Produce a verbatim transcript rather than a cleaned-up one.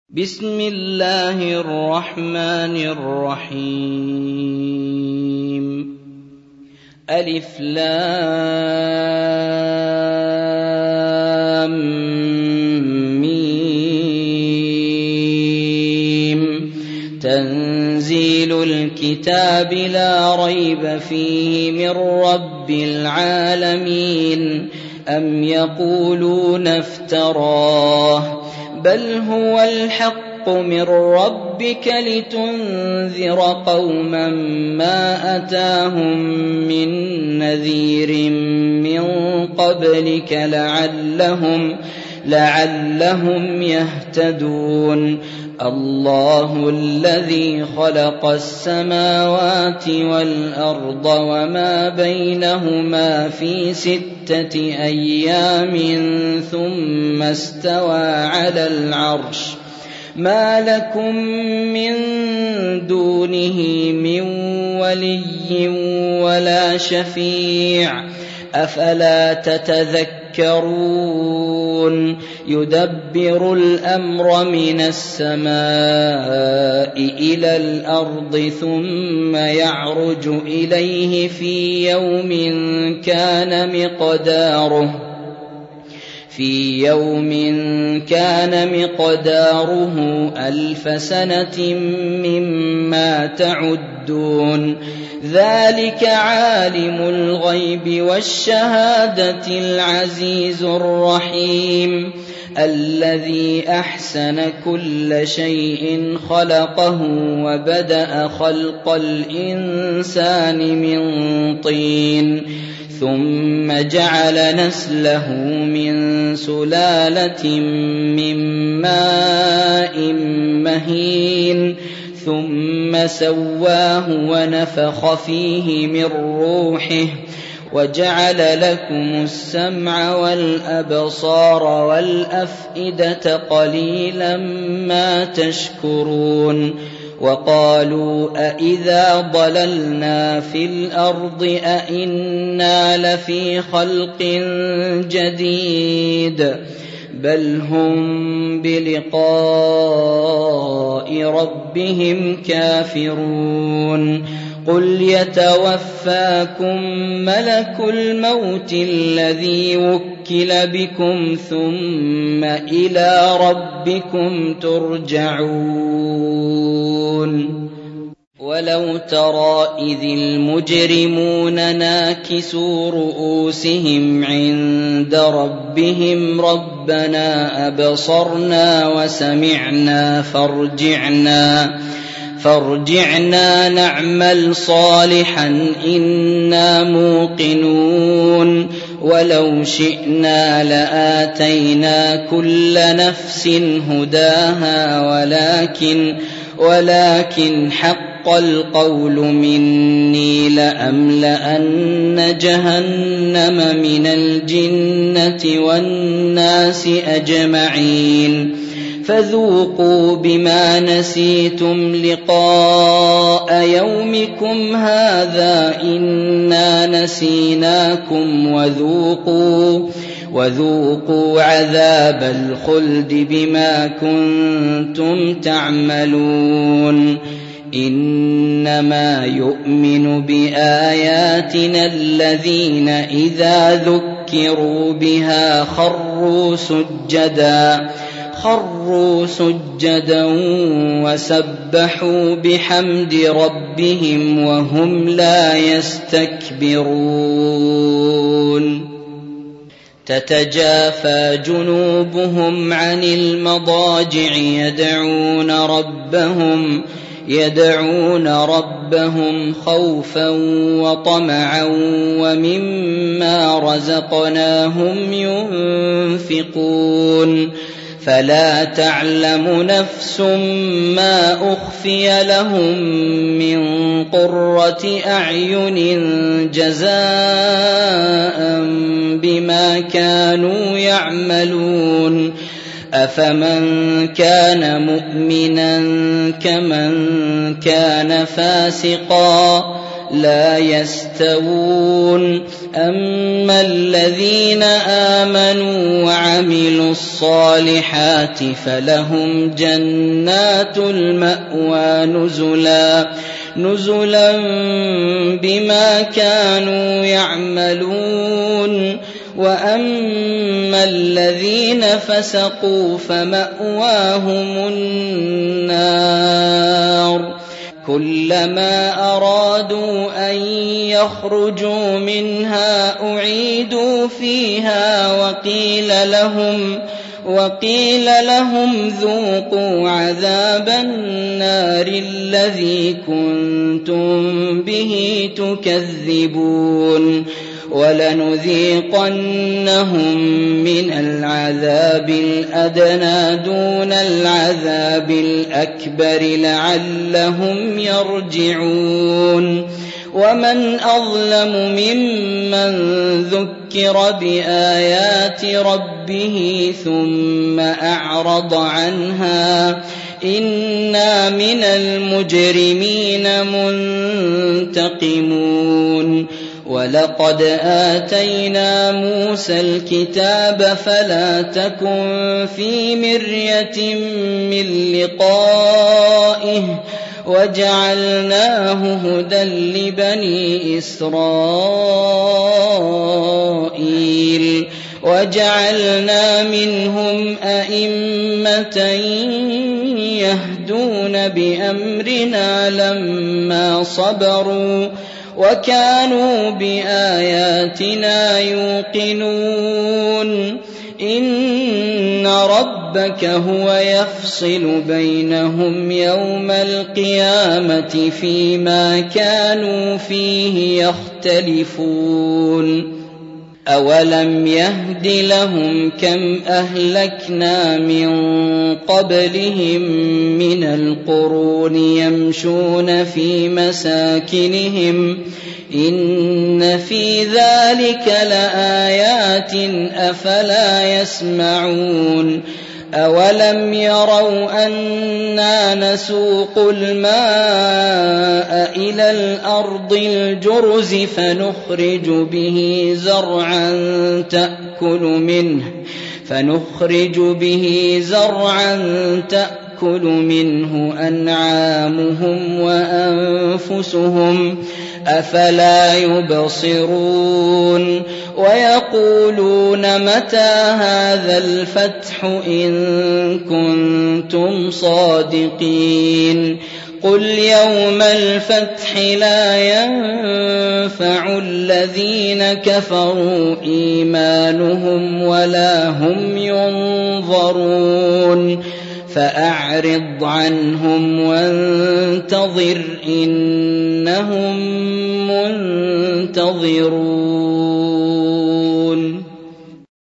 بسم الله الرحمن الرحيم ألف لام ميم تنزيل الكتاب لا ريب فيه من رب العالمين أم يقولون افتراه بل هو الحق من ربك لتنذر قوما ما أتاهم من نذير من قبلك لعلهم, لعلهم يهتدون الله الذي خلق السماوات والأرض وما بينهما في ستة أيام ثم استوى على العرش ما لكم من دونه من ولي ولا شفيع أفلا تتذكرون يدبر الأمر من السماء إلى الأرض ثم يعرج إليه في يوم كان مقداره في يوم كان مقداره ألف سنة مما تعدون ذلك عالم الغيب والشهادة العزيز الرحيم الذي أحسن كل شيء خلقه وبدأ خلق الإنسان من طين ثم جعل نسله من سلالة من ماء مهين ثم سواه ونفخ فيه من روحه وجعل لكم السمع والأبصار والأفئدة قليلا ما تشكرون وقالوا أإذا ضللنا في الأرض أإنا لفي خلق جديد بل هم بلقاء ربهم كافرون قل يتوفاكم ملك الموت الذي وكل بكم ثم إلى ربكم ترجعون ولو ترى إذ المجرمون ناكسوا رؤوسهم عند ربهم ربنا أبصرنا وسمعنا فارجعنا فارجعنا نعمل صالحا إنا موقنون ولو شئنا لآتينا كل نفس هداها ولكن ولكن حق القول مني لأملأن جهنم من الجنة والناس أجمعين فذوقوا بما نسيتم لقاء يومكم هذا إنا نسيناكم وذوقوا وذوقوا عذاب الخلد بما كنتم تعملون إنما يؤمن بآياتنا الذين إذا ذكروا بها خروا سجدا خروا سجدا وسبحوا بحمد ربهم وهم لا يستكبرون تتجافى جنوبهم عن المضاجع يدعون ربهم يدعون ربهم خوفا وطمعا ومما رزقناهم ينفقون فلا تعلم نفس ما أخفي لهم من قرة أعين جزاء بما كانوا يعملون أفمن كان مؤمنا كمن كان فاسقا لا يستوون أما الذين آمنوا وعملوا الصالحات فلهم جنات المأوى نزلا نزلا بما كانوا يعملون وأما الذين فسقوا فمأواهم النار كلما أرادوا أن يخرجوا منها أعيدوا فيها وقيل لهم وقيل لهم ذوقوا عذاب النار الذي كنتم به تكذبون ولنذيقنهم من العذاب الأدنى دون العذاب الأكبر لعلهم يرجعون ومن أظلم ممن ذكر بآيات ربه ثم أعرض عنها إنا من المجرمين منتقمون ولقد آتينا موسى الكتاب فلا تكن في مرية من لقائه وجعلناه هدى لبني إسرائيل وجعلنا منهم أئمة يهدون بأمرنا لما صبروا وكانوا بآياتنا يوقنون إن ربك هو يفصل بينهم يوم القيامة فيما كانوا فيه يختلفون أولم يهد لهم كم أهلكنا من قبلهم من القرون يمشون في مساكنهم إن في ذلك لآيات أفلا يسمعون أولم يروا أنا نسوق الماء إلى الأرض الجرز فنخرج به زرعا تأكل منه فنخرج به زرعا تأكل منه أنعامهم وأنفسهم أفلا يبصرون ويقولون متى هذا الفتح إن كنتم صادقين قل يوم الفتح لا ينفع الذين كفروا إيمانهم ولا هم ينظرون فأعرض عنهم وانتظر إنهم منتظرون